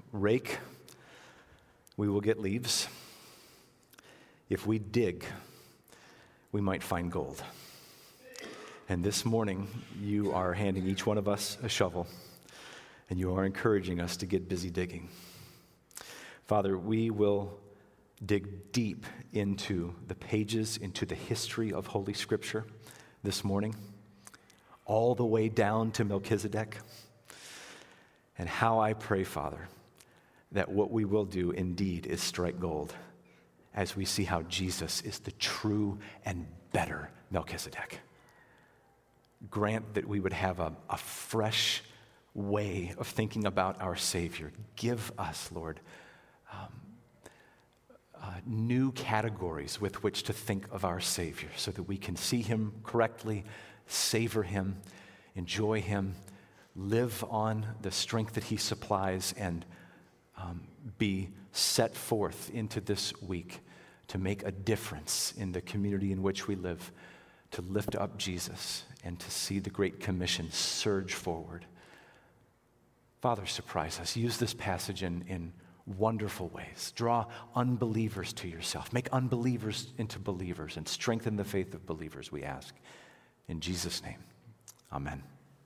rake, we will get leaves. If we dig, we might find gold. And this morning, you are handing each one of us a shovel, and you are encouraging us to get busy digging. Father, we will dig deep into the pages, into the history of Holy Scripture this morning, all the way down to Melchizedek. And how I pray, Father, that what we will do indeed is strike gold as we see how Jesus is the true and better Melchizedek. Grant that we would have a fresh way of thinking about our Savior. Give us, Lord, new categories with which to think of our Savior so that we can see him correctly, savor him, enjoy him, live on the strength that he supplies, and be set forth into this week to make a difference in the community in which we live, to lift up Jesus and to see the Great Commission surge forward. Father, surprise us. Use this passage in wonderful ways. Draw unbelievers to yourself. Make unbelievers into believers and strengthen the faith of believers, we ask. In Jesus' name, amen.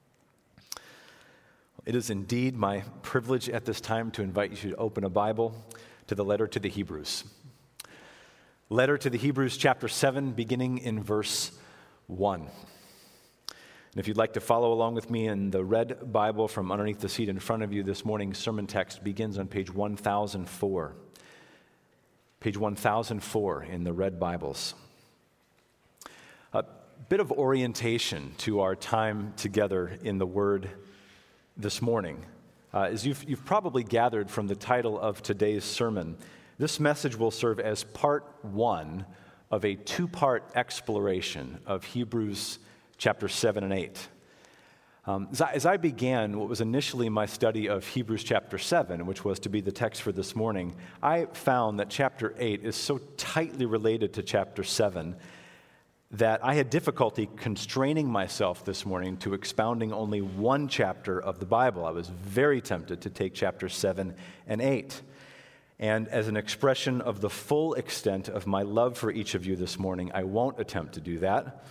It is indeed my privilege at this time to invite you to open a Bible to the letter to the Hebrews. Letter to the Hebrews, chapter 7, beginning in verse 1. And if you'd like to follow along with me in the red Bible from underneath the seat in front of you, this morning's sermon text begins on page 1004. Page 1004 in the red Bibles. A bit of orientation to our time together in the Word this morning. As you've probably gathered from the title of today's sermon, this message will serve as part one of a two-part exploration of Hebrews chapter 7 and 8. As I began what was initially my study of Hebrews chapter 7, which was to be the text for this morning, I found that chapter 8 is so tightly related to chapter 7 that I had difficulty constraining myself this morning to expounding only one chapter of the Bible. I was very tempted to take chapters 7 and 8. And as an expression of the full extent of my love for each of you this morning, I won't attempt to do that.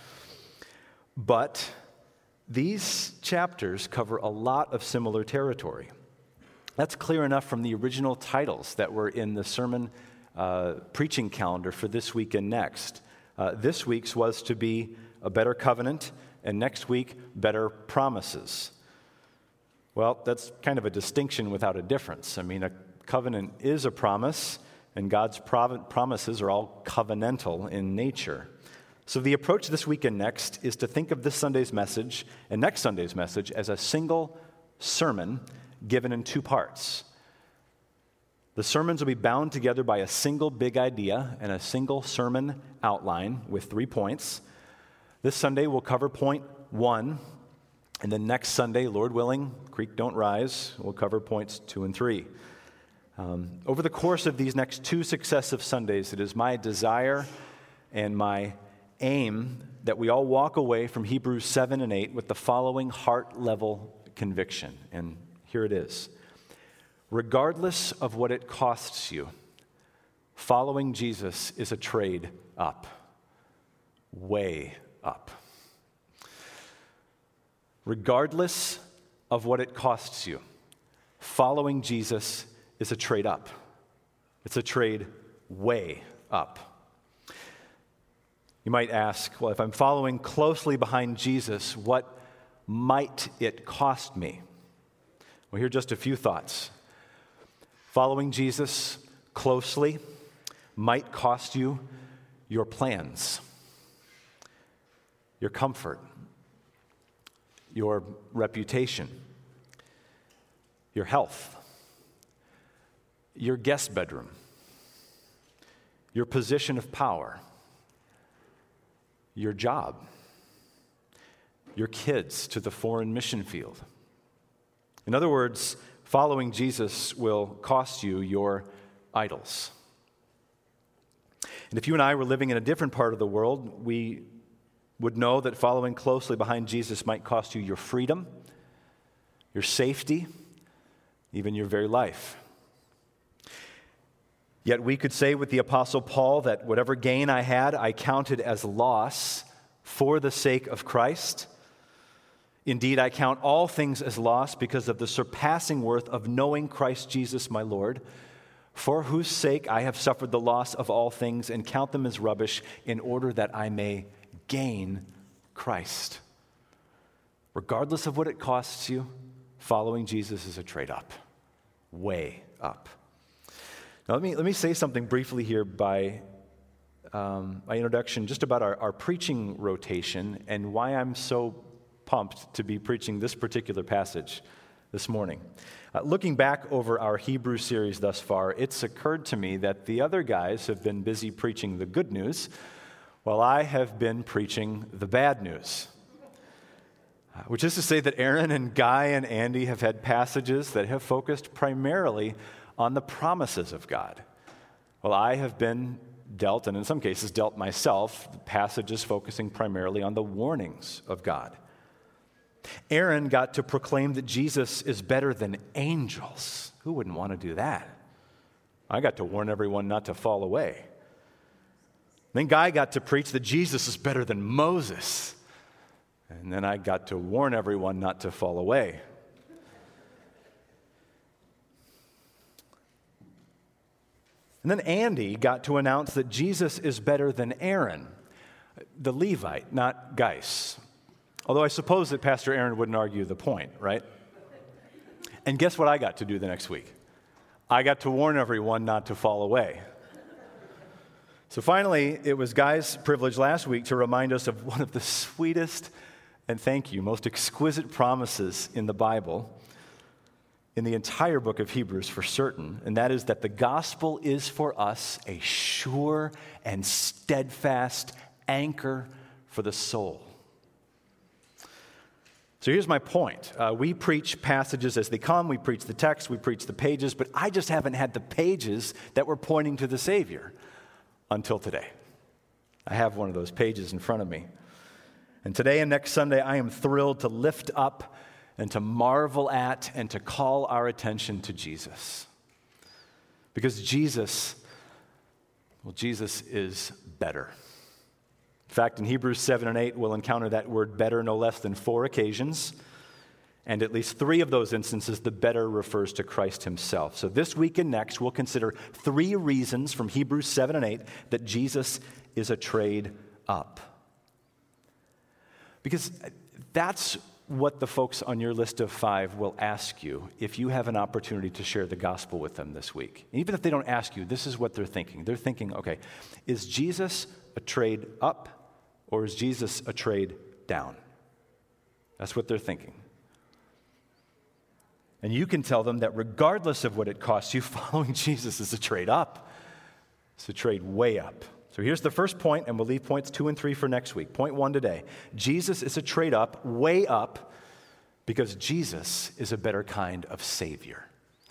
But these chapters cover a lot of similar territory. That's clear enough from the original titles that were in the sermon preaching calendar for this week and next. This week's was to be a better covenant, and next week, better promises. Well, that's kind of a distinction without a difference. I mean, a covenant is a promise, and God's promises are all covenantal in nature. So the approach this week and next is to think of this Sunday's message and next Sunday's message as a single sermon given in two parts. The sermons will be bound together by a single big idea and a single sermon outline with 3 points. This Sunday we'll cover point 1, and then next Sunday, Lord willing, creek don't rise, we'll cover points 2 and 3. Over the course of these next 2 successive Sundays, it is my desire and my aim that we all walk away from Hebrews 7 and 8 with the following heart-level conviction, and here it is. Regardless of what it costs you, following Jesus is a trade up, way up. Regardless of what it costs you, following Jesus is a trade up. It's a trade way up. You might ask, well, if I'm following closely behind Jesus, what might it cost me? Well, here are just a few thoughts. Following Jesus closely might cost you your plans, your comfort, your reputation, your health, your guest bedroom, your position of power, your job, your kids to the foreign mission field. In other words, following Jesus will cost you your idols. And if you and I were living in a different part of the world, we would know that following closely behind Jesus might cost you your freedom, your safety, even your very life. Yet we could say with the Apostle Paul that whatever gain I had, I counted as loss for the sake of Christ. Indeed, I count all things as loss because of the surpassing worth of knowing Christ Jesus my Lord, for whose sake I have suffered the loss of all things and count them as rubbish in order that I may gain Christ. Regardless of what it costs you, following Jesus is a trade up, way up. Now, let me say something briefly here by introduction just about our preaching rotation and why I'm so pumped to be preaching this particular passage this morning. Looking back over our Hebrew series thus far, it's occurred to me that the other guys have been busy preaching the good news while I have been preaching the bad news. Which is to say that Aaron and Guy and Andy have had passages that have focused primarily on the promises of God. Well, I have been dealt, and in some cases dealt myself, passages focusing primarily on the warnings of God. Aaron got to proclaim that Jesus is better than angels. Who wouldn't want to do that? I got to warn everyone not to fall away. Then Guy got to preach that Jesus is better than Moses. And then I got to warn everyone not to fall away. And then Andy got to announce that Jesus is better than Aaron, the Levite, not Geis. Although I suppose that Pastor Aaron wouldn't argue the point, right? And guess what I got to do the next week? I got to warn everyone not to fall away. So finally, it was Guy's privilege last week to remind us of one of the sweetest, and thank you, most exquisite promises in the Bible, in the entire book of Hebrews for certain, and that is that the gospel is for us a sure and steadfast anchor for the soul. So here's my point. We preach passages as they come, we preach the text, we preach the pages, but I just haven't had the pages that were pointing to the Savior until today. I have one of those pages in front of me. And today and next Sunday, I am thrilled to lift up and to marvel at and to call our attention to Jesus. Because Jesus is better. In fact, in Hebrews 7 and 8, we'll encounter that word better no less than 4 occasions. And at least 3 of those instances, the better refers to Christ himself. So this week and next, we'll consider 3 reasons from Hebrews 7 and 8 that Jesus is a trade up. Because that's what the folks on your list of 5 will ask you if you have an opportunity to share the gospel with them this week. And even if they don't ask you, this is what they're thinking. They're thinking, okay, is Jesus a trade up or is Jesus a trade down? That's what they're thinking. And you can tell them that regardless of what it costs you, following Jesus is a trade up. It's a trade way up. So here's the first point, and we'll leave points 2 and 3 for next week. Point 1 today. Jesus is a trade up, way up, because Jesus is a better kind of Savior.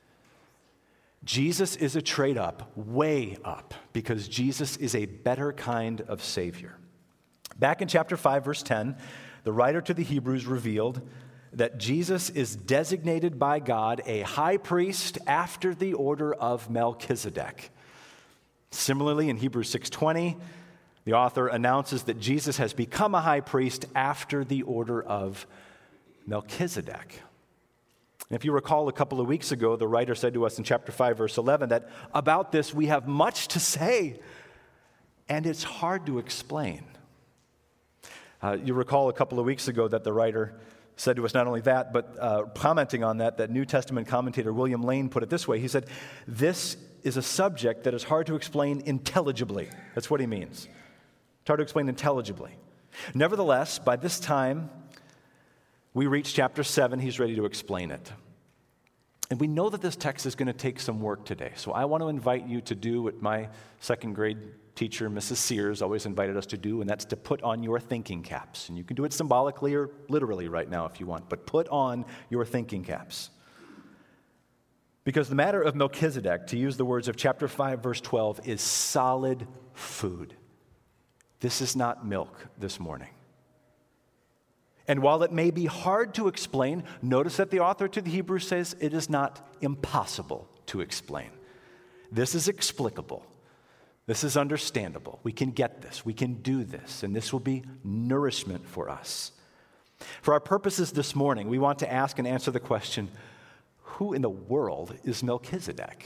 Jesus is a trade up, way up, because Jesus is a better kind of Savior. Back in chapter 5, verse 10, the writer to the Hebrews revealed that Jesus is designated by God a high priest after the order of Melchizedek. Similarly, in Hebrews 6:20, the author announces that Jesus has become a high priest after the order of Melchizedek. And if you recall a couple of weeks ago, the writer said to us in chapter 5, verse 11, that about this we have much to say, and it's hard to explain. You recall a couple of weeks ago that the writer said to us not only that, but commenting on that New Testament commentator William Lane put it this way. He said, this is a subject that is hard to explain intelligibly. That's what he means. It's hard to explain intelligibly. Nevertheless, by this time, we reach chapter 7. He's ready to explain it. And we know that this text is going to take some work today. So I want to invite you to do what my second grade teacher, Mrs. Sears, always invited us to do, and that's to put on your thinking caps. And you can do it symbolically or literally right now if you want, but put on your thinking caps. Because the matter of Melchizedek, to use the words of chapter 5, verse 12, is solid food. This is not milk this morning. And while it may be hard to explain, notice that the author to the Hebrews says it is not impossible to explain. This is explicable. This is understandable. We can get this. We can do this. And this will be nourishment for us. For our purposes this morning, we want to ask and answer the question, who in the world is Melchizedek?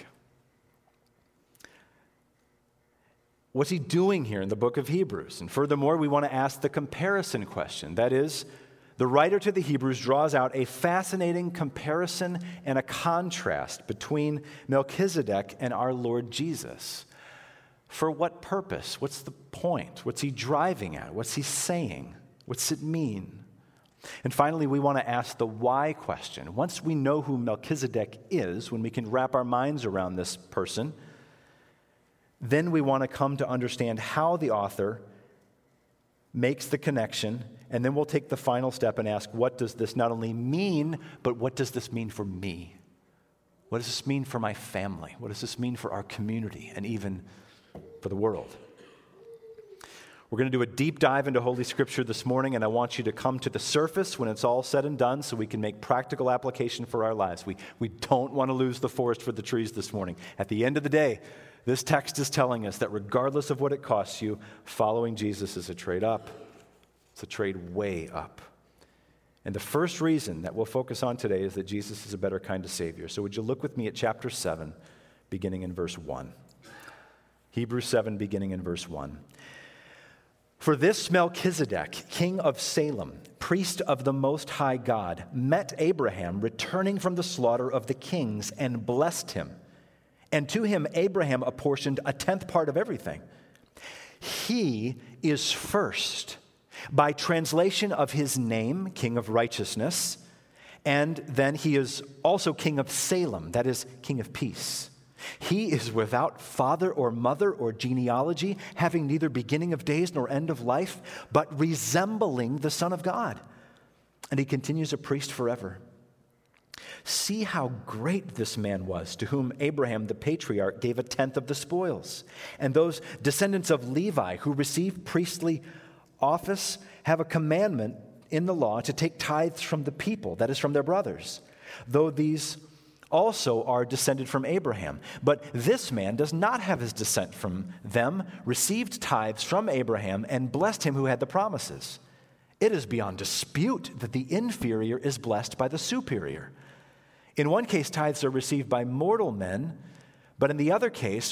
What's he doing here in the book of Hebrews? And furthermore, we want to ask the comparison question. That is, the writer to the Hebrews draws out a fascinating comparison and a contrast between Melchizedek and our Lord Jesus. For what purpose? What's the point? What's he driving at? What's he saying? What's it mean? And finally, we want to ask the why question. Once we know who Melchizedek is, when we can wrap our minds around this person, then we want to come to understand how the author makes the connection, and then we'll take the final step and ask, what does this not only mean, but what does this mean for me? What does this mean for my family? What does this mean for our community and even for the world? We're going to do a deep dive into Holy Scripture this morning, and I want you to come to the surface when it's all said and done so we can make practical application for our lives. We don't want to lose the forest for the trees this morning. At the end of the day, this text is telling us that regardless of what it costs you, following Jesus is a trade up. It's a trade way up. And the first reason that we'll focus on today is that Jesus is a better kind of Savior. So would you look with me at chapter 7, beginning in verse 1. Hebrews 7, beginning in verse 1. For this Melchizedek, king of Salem, priest of the Most High God, met Abraham returning from the slaughter of the kings and blessed him. And to him Abraham apportioned a tenth part of everything. He is first, by translation of his name, King of Righteousness, and then he is also King of Salem, that is, King of Peace. He is without father or mother or genealogy, having neither beginning of days nor end of life, but resembling the Son of God. And he continues a priest forever. See how great this man was, to whom Abraham the patriarch gave a tenth of the spoils. And those descendants of Levi who received priestly office have a commandment in the law to take tithes from the people, that is, from their brothers, though these also are descended from Abraham. But this man does not have his descent from them, received tithes from Abraham, and blessed him who had the promises. It is beyond dispute that the inferior is blessed by the superior. In one case, tithes are received by mortal men, but in the other case,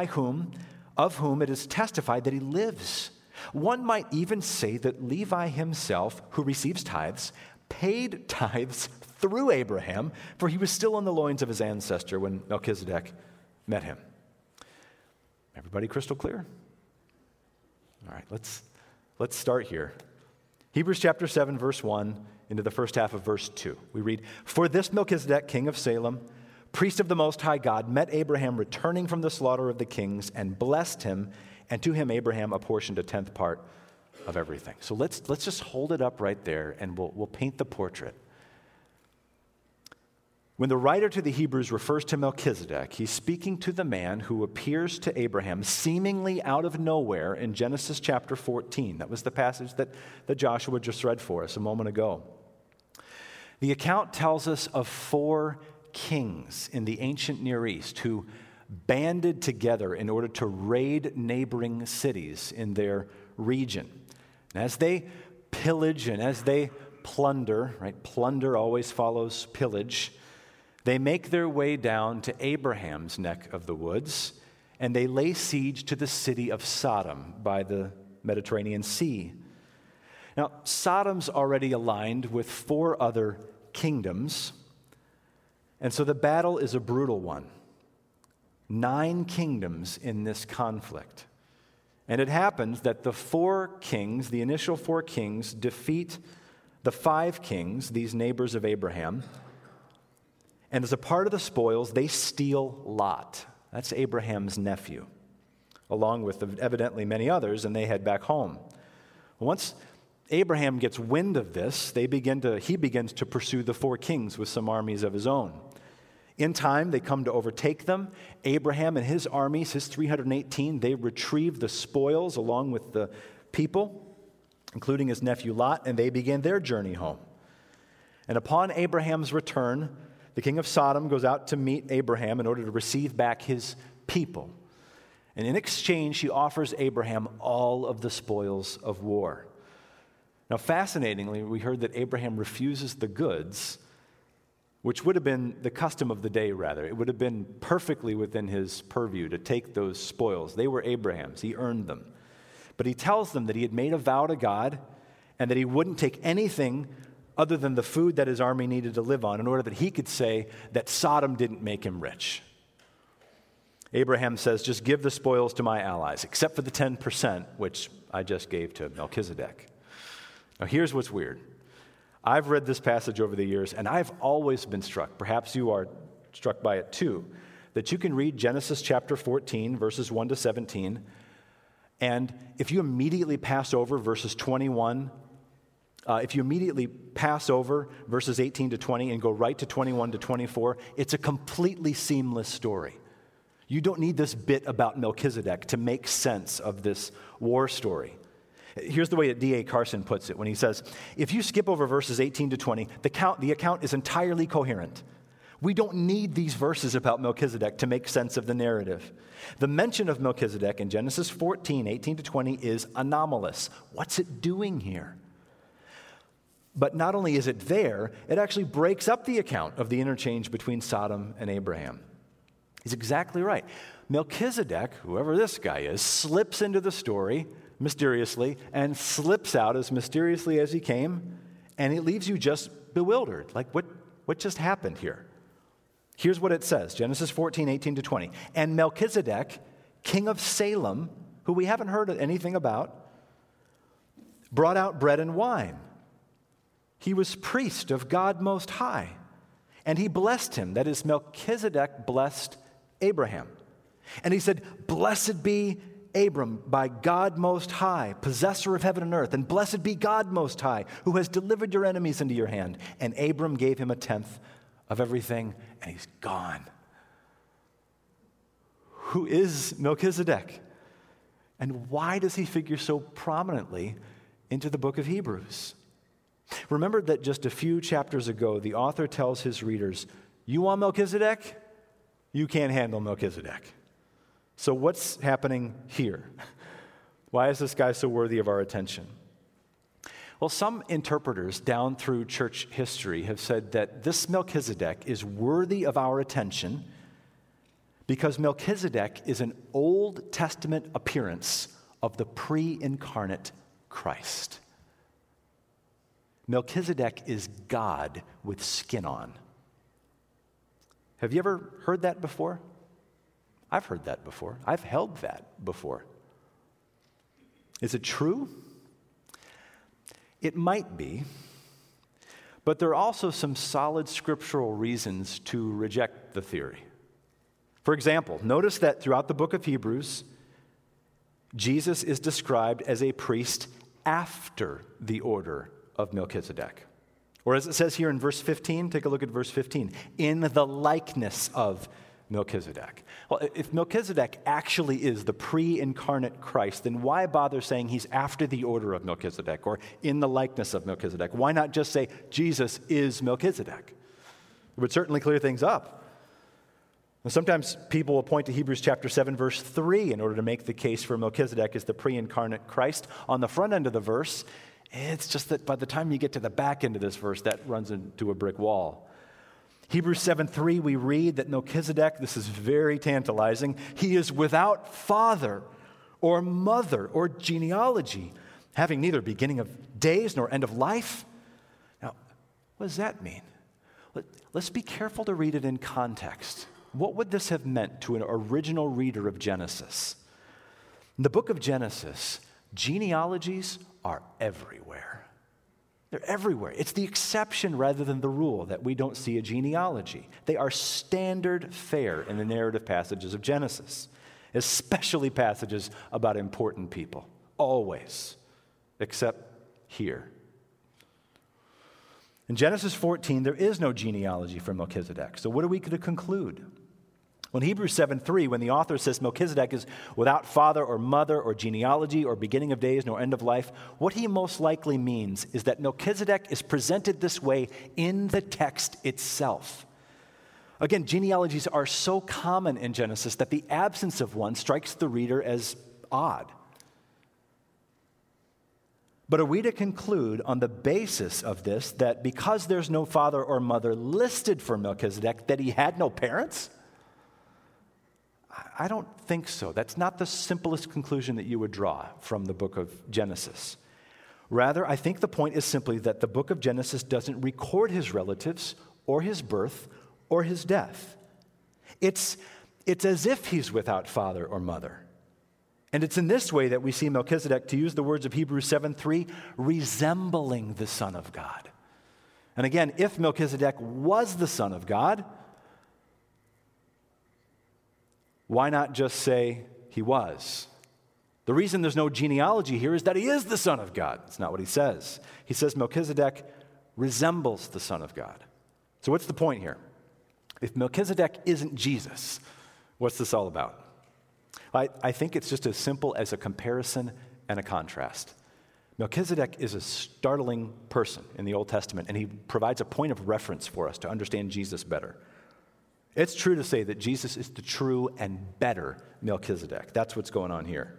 of whom it is testified that he lives. One might even say that Levi himself, who receives tithes, paid tithes through Abraham, for he was still in the loins of his ancestor when Melchizedek met him. Everybody crystal clear? All right, let's start here. Hebrews chapter 7, verse 1, into the first half of verse 2. We read, For this Melchizedek, king of Salem, priest of the Most High God, met Abraham returning from the slaughter of the kings and blessed him, and to him Abraham apportioned a tenth part of everything. So let's just hold it up right there, and we'll paint the portrait. When the writer to the Hebrews refers to Melchizedek, he's speaking to the man who appears to Abraham seemingly out of nowhere in Genesis chapter 14. That was the passage that Joshua just read for us a moment ago. The account tells us of 4 kings in the ancient Near East who banded together in order to raid neighboring cities in their region. And as they pillage and as they plunder, right? Plunder always follows pillage. They make their way down to Abraham's neck of the woods, and they lay siege to the city of Sodom by the Mediterranean Sea. Now, Sodom's already aligned with 4 other kingdoms, and so the battle is a brutal one. 9 kingdoms in this conflict. And it happens that the 4 kings, the initial 4 kings, defeat the 5 kings, these neighbors of Abraham. And as a part of the spoils, they steal Lot. That's Abraham's nephew, along with evidently many others, and they head back home. Once Abraham gets wind of this, he begins to pursue the 4 kings with some armies of his own. In time, they come to overtake them. Abraham and his armies, his 318, they retrieve the spoils along with the people, including his nephew Lot, and they begin their journey home. And upon Abraham's return, the king of Sodom goes out to meet Abraham in order to receive back his people. And in exchange, she offers Abraham all of the spoils of war. Now, fascinatingly, we heard that Abraham refuses the goods, which would have been the custom of the day, rather. It would have been perfectly within his purview to take those spoils. They were Abraham's. He earned them. But he tells them that he had made a vow to God and that he wouldn't take anything other than the food that his army needed to live on in order that he could say that Sodom didn't make him rich. Abraham says, just give the spoils to my allies, except for the 10%, which I just gave to Melchizedek. Now, here's what's weird. I've read this passage over the years, and I've always been struck, perhaps you are struck by it too, that you can read Genesis chapter 14, verses 1 to 17, and if you immediately pass over verses 21, if you immediately pass over verses 18 to 20 and go right to 21 to 24, it's a completely seamless story. You don't need this bit about Melchizedek to make sense of this war story. Here's the way that D.A. Carson puts it when he says, if you skip over verses 18 to 20, the account is entirely coherent. We don't need these verses about Melchizedek to make sense of the narrative. The mention of Melchizedek in Genesis 14, 18 to 20 is anomalous. What's it doing here? But not only is it there, it actually breaks up the account of the interchange between Sodom and Abraham. He's exactly right. Melchizedek, whoever this guy is, slips into the story mysteriously and slips out as mysteriously as he came, and it leaves you just bewildered. Like, what just happened here? Here's what it says, Genesis 14, 18 to 20. And Melchizedek, king of Salem, who we haven't heard anything about, brought out bread and wine. He was priest of God Most High, and he blessed him. That is, Melchizedek blessed Abraham. And he said, blessed be Abram by God Most High, possessor of heaven and earth, and blessed be God Most High, who has delivered your enemies into your hand. And Abram gave him a tenth of everything, and he's gone. Who is Melchizedek? And why does he figure so prominently into the book of Hebrews? Remember that just a few chapters ago, the author tells his readers, you want Melchizedek? You can't handle Melchizedek. So what's happening here? Why is this guy so worthy of our attention? Well, some interpreters down through church history have said that this Melchizedek is worthy of our attention because Melchizedek is an Old Testament appearance of the pre-incarnate Christ. Melchizedek is God with skin on. Have you ever heard that before? I've heard that before. I've held that before. Is it true? It might be, but there are also some solid scriptural reasons to reject the theory. For example, notice that throughout the book of Hebrews, Jesus is described as a priest after the order of Melchizedek. Or as it says here in verse 15, take a look at verse 15, in the likeness of Melchizedek. Well, if Melchizedek actually is the pre-incarnate Christ, then why bother saying he's after the order of Melchizedek or in the likeness of Melchizedek? Why not just say Jesus is Melchizedek? It would certainly clear things up. And sometimes people will point to Hebrews chapter 7, verse 3 in order to make the case for Melchizedek as the pre-incarnate Christ. On the front end of the verse, it's just that by the time you get to the back end of this verse, that runs into a brick wall. Hebrews 7:3, we read that Melchizedek, this is very tantalizing, he is without father or mother or genealogy, having neither beginning of days nor end of life. Now, what does that mean? Let's be careful to read it in context. What would this have meant to an original reader of Genesis? In the book of Genesis, genealogies are everywhere. They're everywhere. It's the exception rather than the rule that we don't see a genealogy. They are standard fare in the narrative passages of Genesis, especially passages about important people, always, except here. In Genesis 14, there is no genealogy for Melchizedek. So what are we going to conclude? Well, in Hebrews 7:3, when the author says Melchizedek is without father or mother or genealogy or beginning of days nor end of life, what he most likely means is that Melchizedek is presented this way in the text itself. Again, genealogies are so common in Genesis that the absence of one strikes the reader as odd. But are we to conclude on the basis of this that because there's no father or mother listed for Melchizedek, that he had no parents? I don't think so. That's not the simplest conclusion that you would draw from the book of Genesis. Rather, I think the point is simply that the book of Genesis doesn't record his relatives or his birth or his death. It's as if he's without father or mother. And it's in this way that we see Melchizedek, to use the words of Hebrews 7:3, resembling the Son of God. And again, if Melchizedek was the Son of God, why not just say he was? The reason there's no genealogy here is that he is the Son of God. That's not what he says. He says Melchizedek resembles the Son of God. So what's the point here? If Melchizedek isn't Jesus, what's this all about? I think it's just as simple as a comparison and a contrast. Melchizedek is a startling person in the Old Testament, and he provides a point of reference for us to understand Jesus better. It's true to say that Jesus is the true and better Melchizedek. That's what's going on here.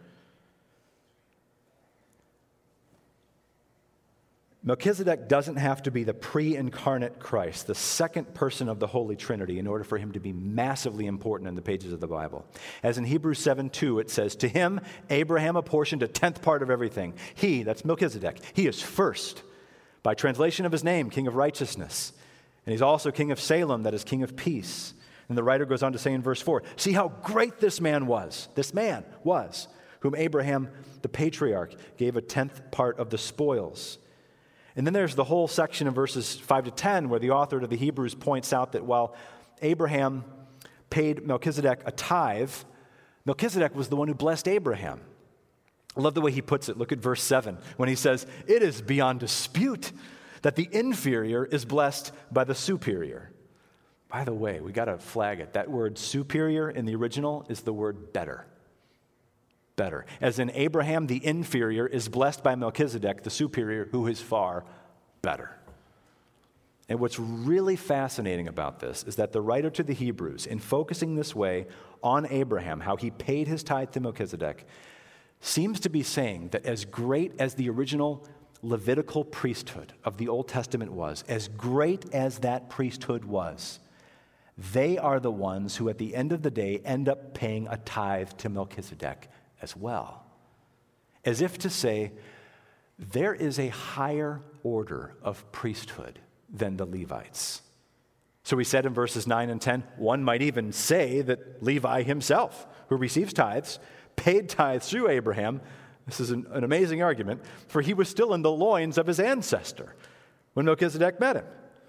Melchizedek doesn't have to be the pre-incarnate Christ, the second person of the Holy Trinity, in order for him to be massively important in the pages of the Bible. As in Hebrews 7:2, it says, "To him, Abraham apportioned a tenth part of everything." He, that's Melchizedek, he is first, by translation of his name, King of Righteousness. And he's also King of Salem, that is King of Peace. And the writer goes on to say in verse 4, "See how great this man was, whom Abraham, the patriarch, gave a tenth part of the spoils." And then there's the whole section of verses 5 to 10 where the author to the Hebrews points out that while Abraham paid Melchizedek a tithe, Melchizedek was the one who blessed Abraham. I love the way he puts it. Look at verse 7 when he says, "It is beyond dispute that the inferior is blessed by the superior." By the way, we got to flag it. That word superior in the original is the word better. Better. As in Abraham, the inferior is blessed by Melchizedek, the superior, who is far better. And what's really fascinating about this is that the writer to the Hebrews, in focusing this way on Abraham, how he paid his tithe to Melchizedek, seems to be saying that as great as the original Levitical priesthood of the Old Testament was, as great as that priesthood was, they are the ones who at the end of the day end up paying a tithe to Melchizedek as well. As if to say, there is a higher order of priesthood than the Levites. So we said in verses 9 and 10, one might even say that Levi himself, who receives tithes, paid tithes through Abraham. This is an amazing argument, for he was still in the loins of his ancestor when Melchizedek met him.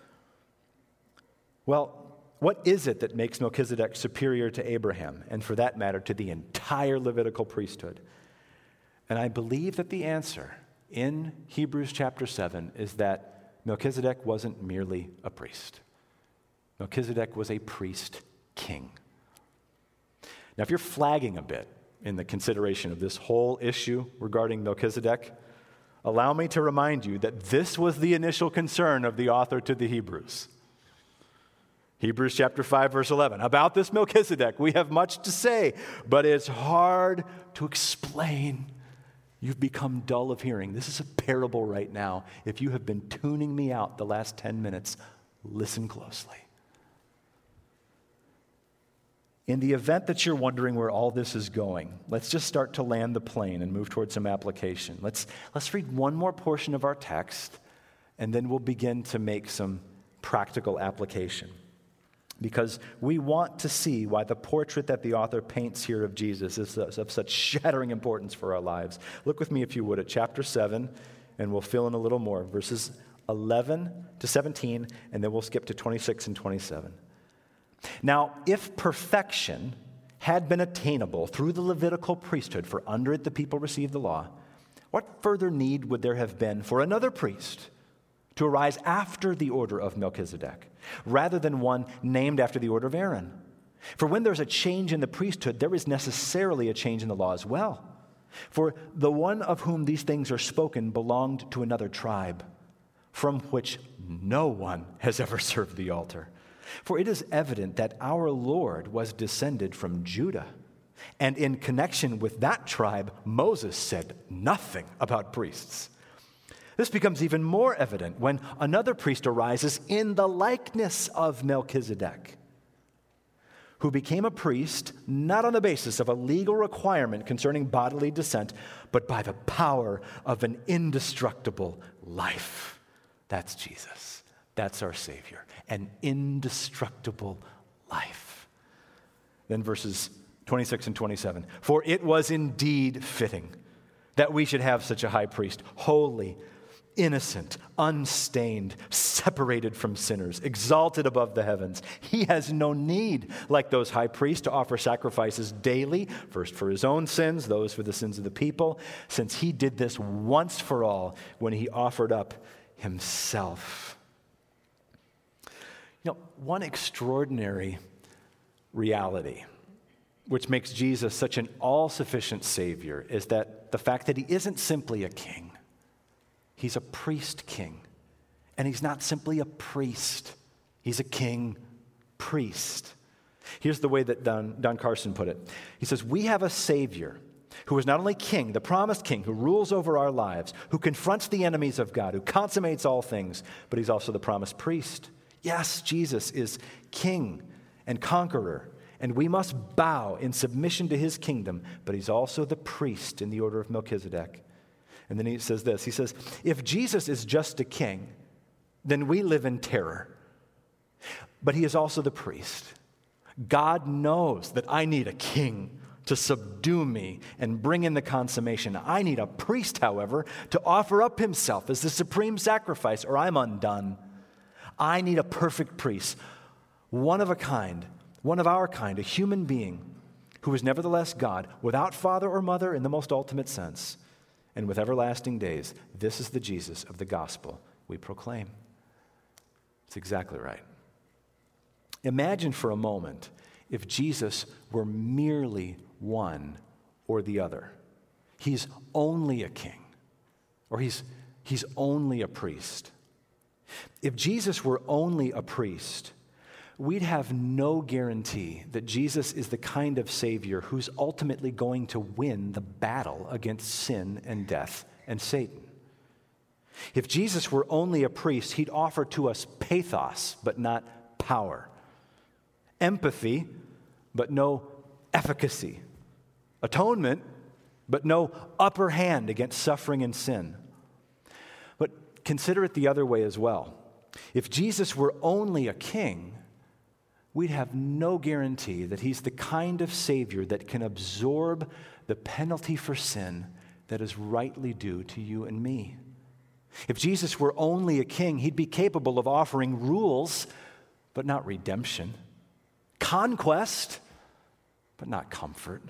Well, what is it that makes Melchizedek superior to Abraham, and for that matter, to the entire Levitical priesthood? And I believe that the answer in Hebrews chapter 7 is that Melchizedek wasn't merely a priest. Melchizedek was a priest king. Now, if you're flagging a bit in the consideration of this whole issue regarding Melchizedek, allow me to remind you that this was the initial concern of the author to the Hebrews. Hebrews chapter 5, verse 11. About this Melchizedek, we have much to say, but it's hard to explain. You've become dull of hearing. This is a parable right now. If you have been tuning me out the last 10 minutes, listen closely. In the event that you're wondering where all this is going, let's just start to land the plane and move towards some application. Let's read one more portion of our text, and then we'll begin to make some practical application. Because we want to see why the portrait that the author paints here of Jesus is of such shattering importance for our lives. Look with me, if you would, at chapter 7, and we'll fill in a little more. Verses 11 to 17, and then we'll skip to 26 and 27. Now, if perfection had been attainable through the Levitical priesthood, for under it the people received the law, what further need would there have been for another priest to arise after the order of Melchizedek, rather than one named after the order of Aaron? For when there's a change in the priesthood, there is necessarily a change in the law as well. For the one of whom these things are spoken belonged to another tribe, from which no one has ever served the altar. For it is evident that our Lord was descended from Judah, and in connection with that tribe, Moses said nothing about priests. This becomes even more evident when another priest arises in the likeness of Melchizedek, who became a priest not on the basis of a legal requirement concerning bodily descent, but by the power of an indestructible life. That's Jesus. That's our Savior. An indestructible life. Then verses 26 and 27. For it was indeed fitting that we should have such a high priest, holy, innocent, unstained, separated from sinners, exalted above the heavens. He has no need, like those high priests, to offer sacrifices daily, first for his own sins, those for the sins of the people, since he did this once for all when he offered up himself. You know, one extraordinary reality which makes Jesus such an all-sufficient Savior is that the fact that he isn't simply a king. He's a priest king. And he's not simply a priest. He's a king priest. Here's the way that Don Carson put it. He says, we have a Savior who is not only king, the promised king, who rules over our lives, who confronts the enemies of God, who consummates all things, but he's also the promised priest. Yes, Jesus is king and conqueror, and we must bow in submission to his kingdom, but he's also the priest in the order of Melchizedek. And then he says this, he says, if Jesus is just a king, then we live in terror. But he is also the priest. God knows that I need a king to subdue me and bring in the consummation. I need a priest, however, to offer up himself as the supreme sacrifice, or I'm undone. I need a perfect priest, one of a kind, one of our kind, a human being who is nevertheless God, without father or mother in the most ultimate sense, and with everlasting days. This is the Jesus of the gospel we proclaim. It's exactly right. Imagine for a moment if Jesus were merely one or the other. He's only a king, or he's only a priest. If Jesus were only a priest, we'd have no guarantee that Jesus is the kind of Savior who's ultimately going to win the battle against sin and death and Satan. If Jesus were only a priest, he'd offer to us pathos, but not power. Empathy, but no efficacy. Atonement, but no upper hand against suffering and sin. But consider it the other way as well. If Jesus were only a king, we'd have no guarantee that he's the kind of Savior that can absorb the penalty for sin that is rightly due to you and me. If Jesus were only a king, he'd be capable of offering rules, but not redemption. Conquest, but not comfort.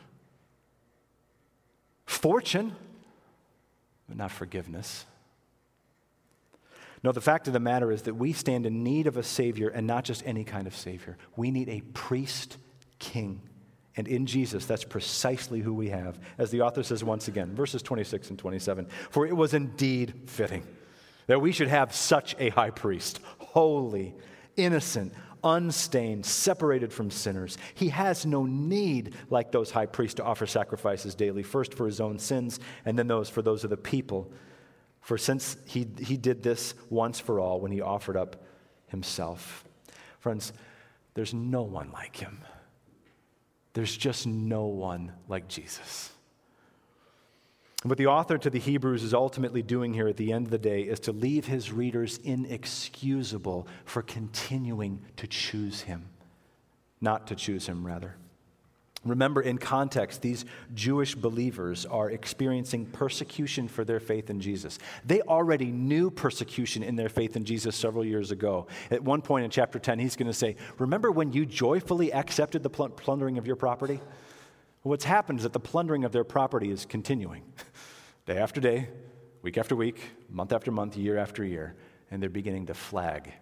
Fortune, but not forgiveness. No, the fact of the matter is that we stand in need of a Savior, and not just any kind of Savior. We need a priest king. And in Jesus, that's precisely who we have. As the author says once again, verses 26 and 27, for it was indeed fitting that we should have such a high priest, holy, innocent, unstained, separated from sinners. He has no need, like those high priests, to offer sacrifices daily, first for his own sins, and then for those of the people. For since he did this once for all when he offered up himself. Friends, there's no one like him. There's just no one like Jesus. And what the author to the Hebrews is ultimately doing here at the end of the day is to leave his readers inexcusable for continuing to choose him. Not to choose him, rather. Remember, in context, these Jewish believers are experiencing persecution for their faith in Jesus. They already knew persecution in their faith in Jesus several years ago. At one point in chapter 10, he's going to say, remember when you joyfully accepted the plundering of your property? Well, what's happened is that the plundering of their property is continuing. Day after day, week after week, month after month, year after year, and they're beginning to flag.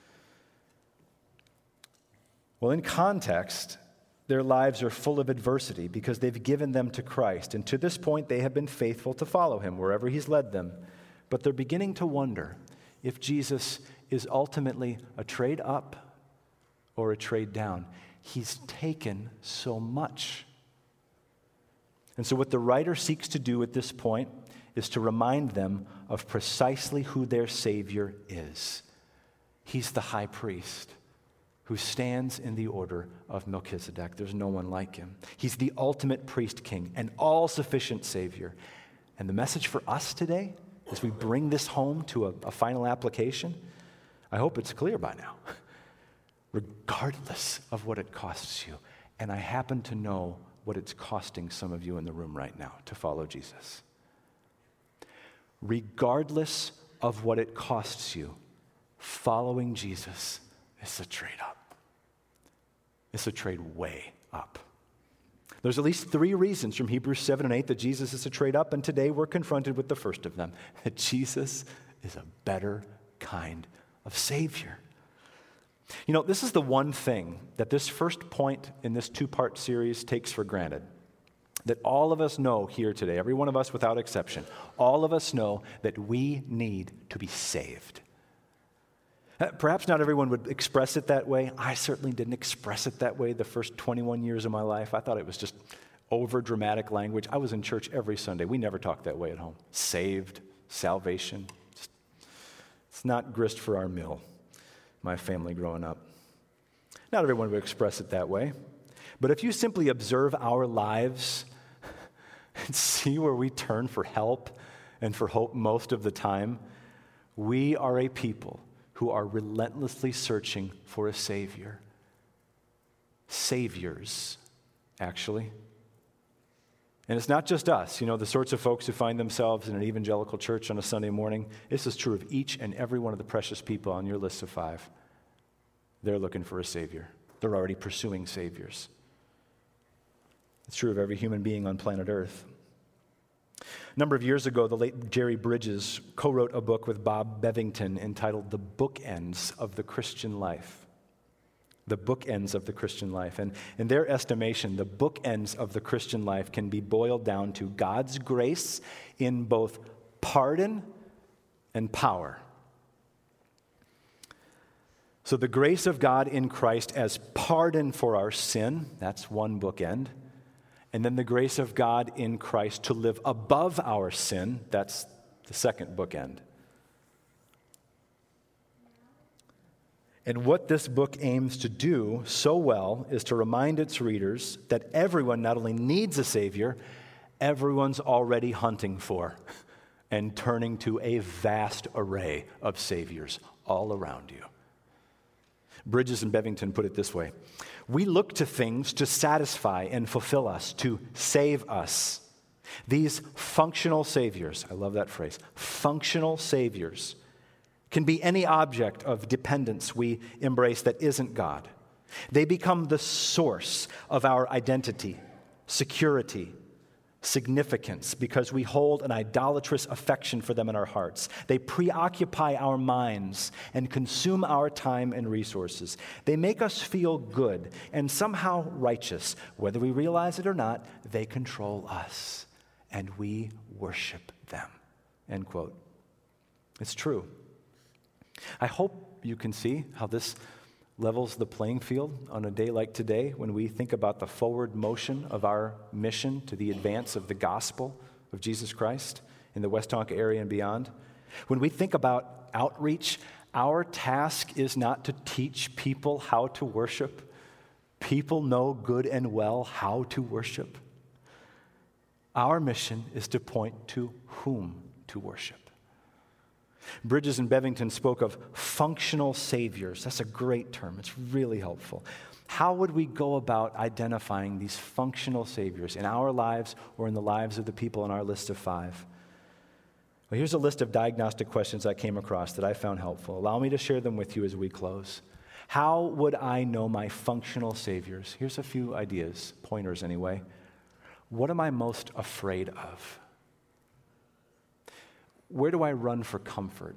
Well, in context, their lives are full of adversity because they've given them to Christ. And to this point, they have been faithful to follow him wherever he's led them. But they're beginning to wonder if Jesus is ultimately a trade up or a trade down. He's taken so much. And so what the writer seeks to do at this point is to remind them of precisely who their Savior is. He's the high priest who stands in the order of Melchizedek. There's no one like him. He's the ultimate priest king, an all-sufficient Savior. And the message for us today, as we bring this home to a final application, I hope it's clear by now. Regardless of what it costs you, and I happen to know what it's costing some of you in the room right now to follow Jesus. Regardless of what it costs you, following Jesus is a trade up. It's a trade way up. There's at least 3 reasons from Hebrews 7 and 8 that Jesus is a trade up, and today we're confronted with the first of them, that Jesus is a better kind of Savior. You know, this is the one thing that this first point in this 2-part series takes for granted. That all of us know here today, every one of us without exception, all of us know that we need to be saved. Perhaps not everyone would express it that way. I certainly didn't express it that way the first 21 years of my life. I thought it was just over-dramatic language. I was in church every Sunday. We never talked that way at home. Saved, salvation. It's not grist for our mill, my family growing up. Not everyone would express it that way. But if you simply observe our lives and see where we turn for help and for hope most of the time, we are a people who are relentlessly searching for a Savior. Saviors, actually. And it's not just us, you know, the sorts of folks who find themselves in an evangelical church on a Sunday morning. This is true of each and every one of the precious people on your list of 5. They're looking for a Savior. They're already pursuing Saviors. It's true of every human being on planet Earth. A number of years ago, the late Jerry Bridges co-wrote a book with Bob Bevington entitled The Bookends of the Christian Life. The bookends of the Christian life. And in their estimation, the bookends of the Christian life can be boiled down to God's grace in both pardon and power. So the grace of God in Christ as pardon for our sin, that's one bookend. And then the grace of God in Christ to live above our sin, that's the second bookend. And what this book aims to do so well is to remind its readers that everyone not only needs a Savior, everyone's already hunting for and turning to a vast array of Saviors all around you. Bridges and Bevington put it this way: we look to things to satisfy and fulfill us, to save us. These functional Saviors, I love that phrase, functional Saviors, can be any object of dependence we embrace that isn't God. They become the source of our identity, security, significance, because we hold an idolatrous affection for them in our hearts. They preoccupy our minds and consume our time and resources. They make us feel good and somehow righteous. Whether we realize it or not, they control us, and we worship them. End quote. It's true. I hope you can see how this levels the playing field on a day like today when we think about the forward motion of our mission to the advance of the gospel of Jesus Christ in the West Tonka area and beyond. When we think about outreach, our task is not to teach people how to worship. People know good and well how to worship. Our mission is to point to whom to worship. Bridges and Bevington spoke of functional saviors. That's a great term. It's really helpful. How would we go about identifying these functional saviors in our lives or in the lives of the people on our list of 5? Well, here's a list of diagnostic questions I came across that I found helpful. Allow me to share them with you as we close. How would I know my functional saviors? Here's a few ideas, pointers anyway. What am I most afraid of? Where do I run for comfort?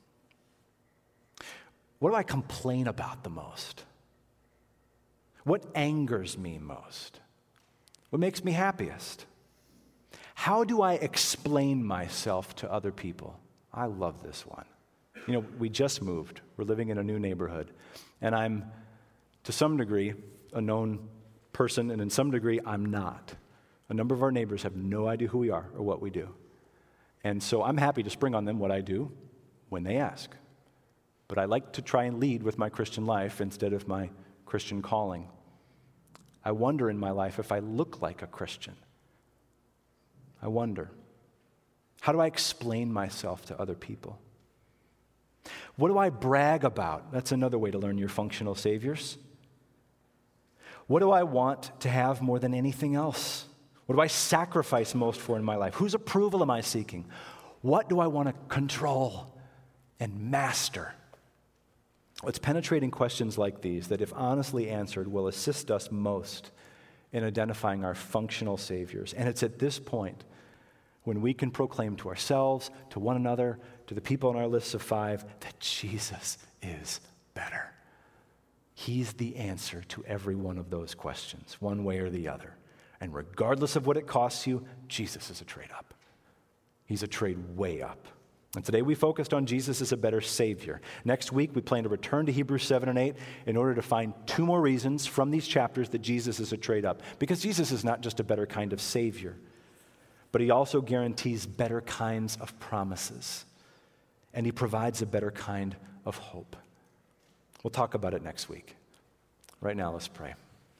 What do I complain about the most? What angers me most? What makes me happiest? How do I explain myself to other people? I love this one. You know, we just moved. We're living in a new neighborhood. And I'm to some degree, a known person, and in some degree, I'm not. A number of our neighbors have no idea who we are or what we do. And so I'm happy to spring on them what I do when they ask. But I like to try and lead with my Christian life instead of my Christian calling. I wonder in my life if I look like a Christian. I wonder. How do I explain myself to other people? What do I brag about? That's another way to learn your functional saviors. What do I want to have more than anything else? What do I sacrifice most for in my life? Whose approval am I seeking? What do I want to control and master? It's penetrating questions like these that, if honestly answered, will assist us most in identifying our functional saviors. And it's at this point when we can proclaim to ourselves, to one another, to the people on our lists of 5, that Jesus is better. He's the answer to every one of those questions, one way or the other. And regardless of what it costs you, Jesus is a trade up. He's a trade way up. And today we focused on Jesus as a better Savior. Next week we plan to return to Hebrews 7 and 8 in order to find 2 more reasons from these chapters that Jesus is a trade up. Because Jesus is not just a better kind of Savior, but he also guarantees better kinds of promises. And he provides a better kind of hope. We'll talk about it next week. Right now, let's pray.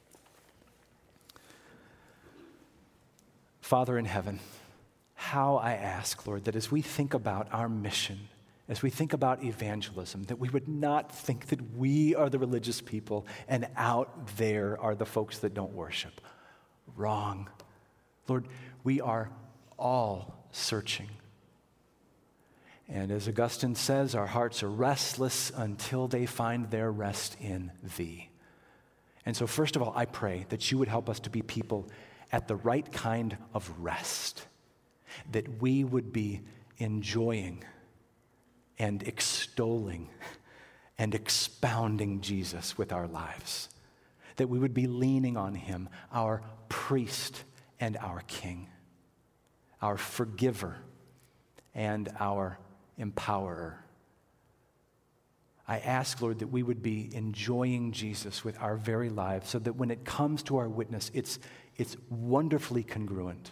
Father in heaven, how I ask, Lord, that as we think about our mission, as we think about evangelism, that we would not think that we are the religious people and out there are the folks that don't worship. Wrong. Lord, we are all searching. And as Augustine says, our hearts are restless until they find their rest in Thee. And so first of all, I pray that you would help us to be people at the right kind of rest, that we would be enjoying and extolling and expounding Jesus with our lives, that we would be leaning on Him, our priest and our king, our forgiver and our empowerer. I ask, Lord, that we would be enjoying Jesus with our very lives so that when it comes to our witness, it's wonderfully congruent.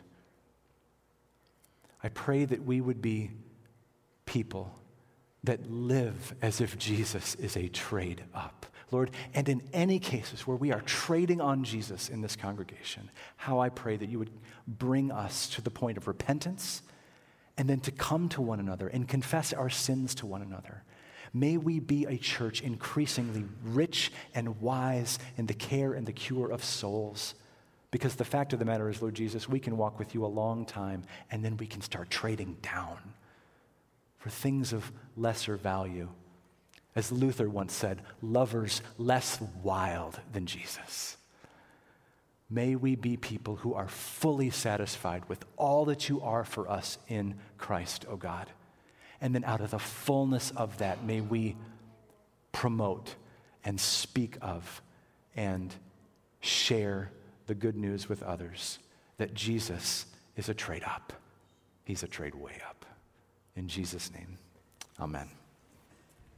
I pray that we would be people that live as if Jesus is a trade up. Lord, and in any cases where we are trading on Jesus in this congregation, how I pray that you would bring us to the point of repentance and then to come to one another and confess our sins to one another. May we be a church increasingly rich and wise in the care and the cure of souls. Because the fact of the matter is, Lord Jesus, we can walk with you a long time and then we can start trading down for things of lesser value. As Luther once said, lovers less wild than Jesus. May we be people who are fully satisfied with all that you are for us in Christ, O God. And then out of the fullness of that, may we promote and speak of and share the good news with others that Jesus is a trade up. He's a trade way up. In Jesus' name, amen.